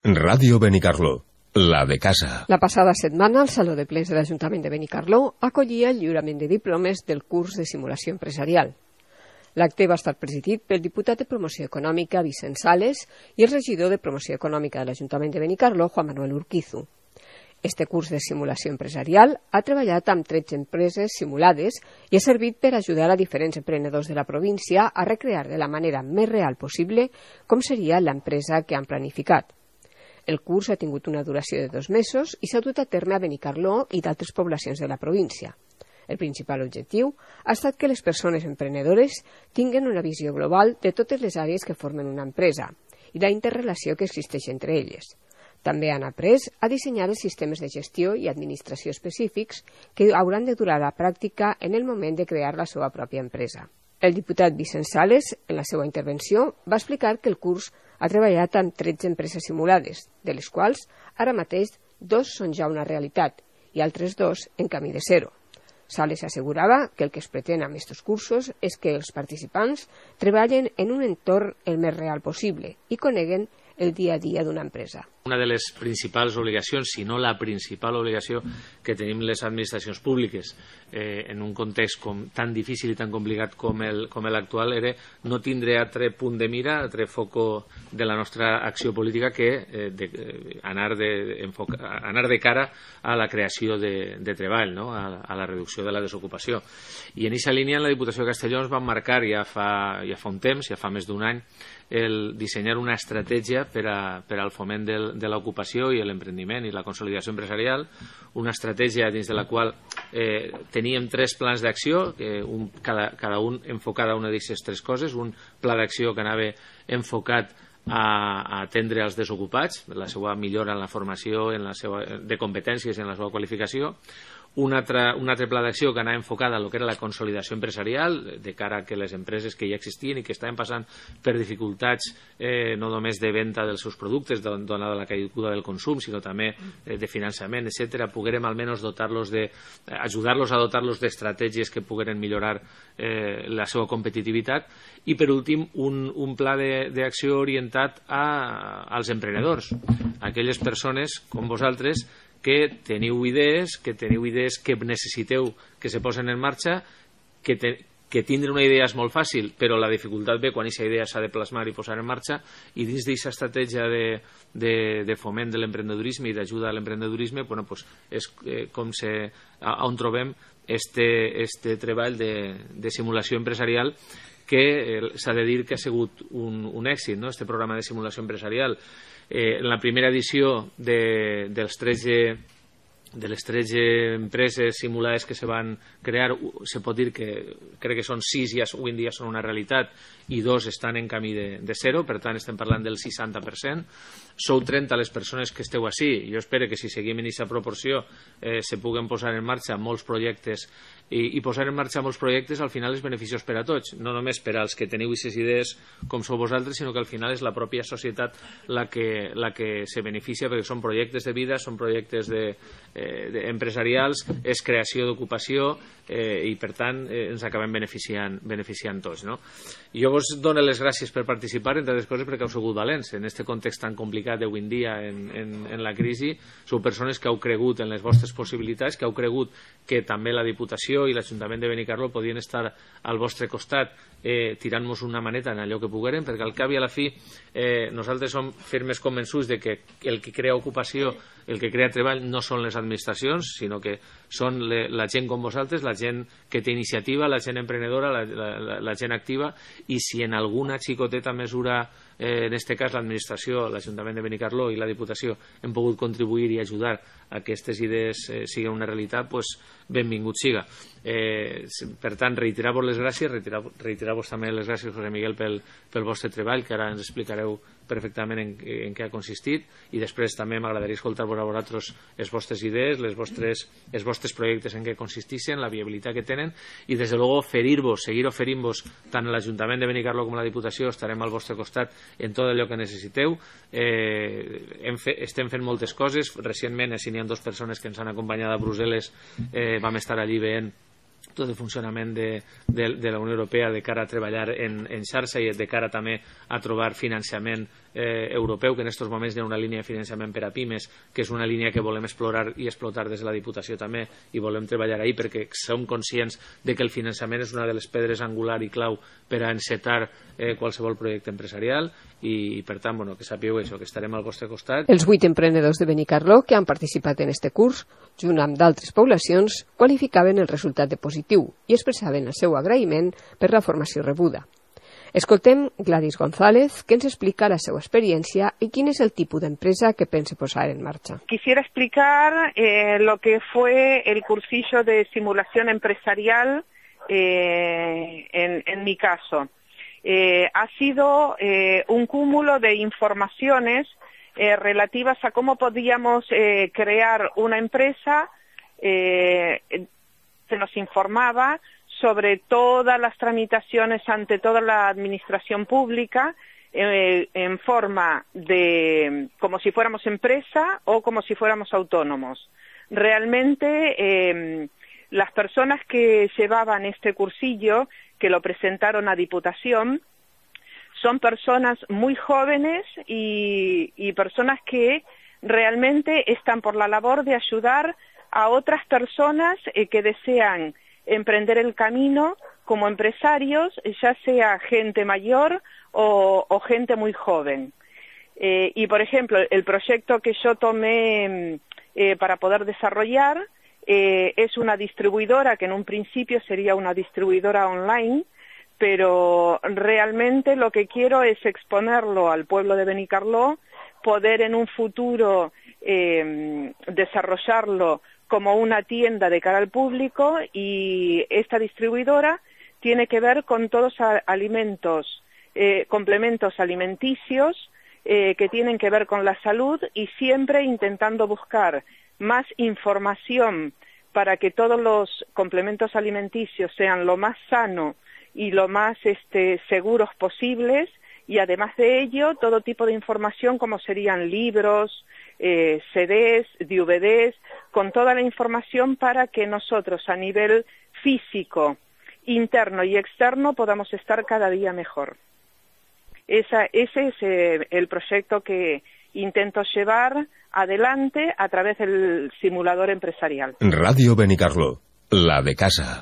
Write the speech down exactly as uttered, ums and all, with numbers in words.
Ràdio Benicarló, la de casa. La passada setmana, el Saló de Plens de l'Ajuntament de Benicarló acollia el lliurament de diplomes del curs de simulació empresarial. L'acte va estar presidit pel diputat de Promoció Econòmica, Vicent Sales, i el regidor de Promoció Econòmica de l'Ajuntament de Benicarló, Juan Manuel Urquizu. Este curs de simulació empresarial ha treballat amb tretze empreses simulades i ha servit per ajudar a diferents emprenedors de la província a recrear de la manera més real possible com seria l'empresa que han planificat. El curs ha tingut una duració de dos mesos i s'ha dut a terme a Benicarló i d'altres poblacions de la província. El principal objectiu ha estat que les persones emprenedores tinguin una visió global de totes les àrees que formen una empresa i la interrelació que existeix entre elles. També han après a dissenyar els sistemes de gestió i administració específics que hauran de durar a la pràctica en el moment de crear la seva pròpia empresa. El diputat Vicent Sales, en la seva intervenció, va explicar que el curs ha treballat amb tretze empreses simulades, de les quals ara mateix dos són ja una realitat i altres dos en camí de ser-ho. Sales assegurava que el que es pretén amb aquests cursos és que els participants treballen en un entorn el més real possible i coneguen el dia a dia d'una empresa. Una de les principals obligacions, si no la principal obligació que tenim les administracions públiques eh, en un context com, tan difícil i tan complicat com el com l'actual era no tindre altre punt de mira, altre foco de la nostra acció política que eh, de, eh, anar, de, enfoca, anar de cara a la creació de, de treball, no? a, a la reducció de la desocupació. I en aquesta línia en la Diputació de Castelló ens van marcar ja fa, ja fa un temps, ja fa més d'un any, el dissenyar una estratègia per, a, per al foment del, de l'ocupació i l'emprendiment i la consolidació empresarial, una estratègia dins de la qual eh, teníem tres plans d'acció, eh, un, cada, cada un enfocada a una d'aquestes tres coses, un pla d'acció que anava enfocat a, a atendre els desocupats, la seva millora en la formació, en la seva, de competències i en la seva qualificació, un altre, un altre pla d'acció que anava enfocada a lo que era la consolidació empresarial de cara a que les empreses que ja existien i que estaven passant per dificultats eh, no només de venda dels seus productes donada la caiguda del consum, sinó també eh, de finançament, etcètera, poguérem almenys dotar-los de, ajudar-los a dotar-los d'estratègies que pogueren millorar eh, la seva competitivitat i per últim un, un pla d'acció orientat a, als emprenedors, aquelles persones com vosaltres que teniu idees, que teniu idees que necessiteu que se posen en marxa, que, te, que tindre una idea és molt fàcil, però la dificultat ve quan aquesta idea s'ha de plasmar i posar en marxa, i dins d'aquesta estratègia de, de, de foment de l'emprendedurisme i d'ajuda a l'emprendedurisme, bueno, pues és eh, com se, a, on trobem este, este treball de, de simulació empresarial que eh, s'ha de dir que ha sigut un, un èxit, no? Este programa de simulació empresarial. Eh, en la primera edició de, dels tretze, de les tretze empreses simulades que se van crear, se pot dir que crec que són sis ja avui en dia són una realitat i dos estan en camí de, de zero, per tant estem parlant del seixanta per cent. Sou trenta les persones que esteu així, jo espero que si seguim en aquesta proporció eh, se puguen posar en marxa molts projectes i, i posar en marxa molts projectes al final és beneficiós per a tots, no només per als que teniu aquestes idees com sou vosaltres, sinó que al final és la pròpia societat la que, la que se beneficia, perquè són projectes de vida, són projectes de, eh, de empresarials, és creació d'ocupació eh, i per tant eh, ens acabem beneficiant, beneficiant tots, no? Jo vos dono les gràcies per participar, entre altres coses perquè heu sigut valents en aquest context tan complicat d'avui en dia en, en, en la crisi. Sou persones que heu cregut en les vostres possibilitats, que heu cregut que també la Diputació i l'Ajuntament de Benicarló podien estar al vostre costat eh, tirant-nos una maneta en allò que pogueren, perquè al cap i a la fi eh, nosaltres som firmes convençuts de que el que crea ocupació, el que crea treball no són les administracions, sinó que són le, la gent com vosaltres, la gent que té iniciativa, la gent emprenedora, la, la, la gent activa, i si en alguna xicoteta mesura, eh, en aquest cas l'administració, l'Ajuntament de Benicarló i la Diputació hem pogut contribuir i ajudar a que aquestes idees eh, siguin una realitat, pues, benvingut siga. Eh, per tant, reiterar-vos les gràcies, reiterar-vos també les gràcies, José Miguel, pel, pel vostre treball, que ara ens explicareu perfectament en, en què ha consistit, i després també m'agradaria escoltar-vos a vosaltres les vostres idees, les vostres, els vostres projectes en què consistixen, la viabilitat que tenen, i des de luego oferir-vos, seguir oferint-vos tant a l'Ajuntament de Benicarló com a la Diputació, estarem al vostre costat en tot allò que necessiteu. Eh, hem fe, estem fent moltes coses, recentment, si n'hi ha dues persones que ens han acompanyat a Brussel·les, eh, vam estar allí veient tot el funcionament de, de, de la Unió Europea de cara a treballar en, en xarxa i de cara també a trobar finançament eh, europeu, que en aquests moments hi ha una línia de finançament per a pimes, que és una línia que volem explorar i explotar des de la Diputació també, i volem treballar ahí perquè som conscients de que el finançament és una de les pedres angular i clau per a encetar eh, qualsevol projecte empresarial, i, i per tant, bueno, que sapigueu això, que estarem al vostre costat. Els vuit emprenedors de Benicarló que han participat en este curs, junt amb d'altres poblacions, qualificaven el resultat de positiu i expressaven el seu agraïment per la formació rebuda. Escoltem Gladys González, que ens explica la seva experiència y quin és el tipus d'empresa que pense posar en marcha. Quisiera explicar eh, lo que fue el cursillo de simulación empresarial eh, en, en mi caso. Eh, ha sido eh, un cúmulo de informaciones eh, relativas a cómo podíamos eh, crear una empresa. Eh, se nos informaba sobre todas las tramitaciones ante toda la administración pública eh, en forma de como si fuéramos empresa o como si fuéramos autónomos. Realmente eh, las personas que llevaban este cursillo, que lo presentaron a Diputación, son personas muy jóvenes y, y personas que realmente están por la labor de ayudar a otras personas eh, que desean emprender el camino como empresarios, ya sea gente mayor o, o gente muy joven. Eh, y, por ejemplo, el proyecto que yo tomé eh, para poder desarrollar eh, es una distribuidora que en un principio sería una distribuidora online, pero realmente lo que quiero es exponerlo al pueblo de Benicarló, poder en un futuro eh, desarrollarlo como una tienda de cara al público, y esta distribuidora tiene que ver con todos alimentos, eh, complementos alimenticios eh, que tienen que ver con la salud, y siempre intentando buscar más información para que todos los complementos alimenticios sean lo más sano y lo más este, seguros posibles, y además de ello todo tipo de información como serían libros, eh, C Ds, D V Ds, con toda la información para que nosotros a nivel físico, interno y externo podamos estar cada día mejor. Esa, ese es eh, el proyecto que intento llevar adelante a través del simulador empresarial. Radio Benicarló, la de casa.